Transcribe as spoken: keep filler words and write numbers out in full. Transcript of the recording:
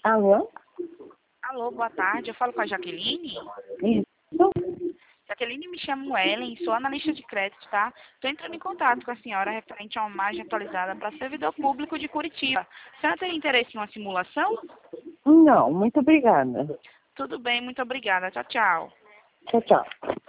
Alô? Alô, boa tarde. Eu falo com a Jaqueline. Isso? Jaqueline, me chamo Ellen, sou analista de crédito, tá? Estou entrando em contato com a senhora referente a uma imagem atualizada para servidor público de Curitiba. A senhora tem interesse em uma simulação? Não, muito obrigada. Tudo bem, muito obrigada. Tchau, tchau. Tchau, tchau.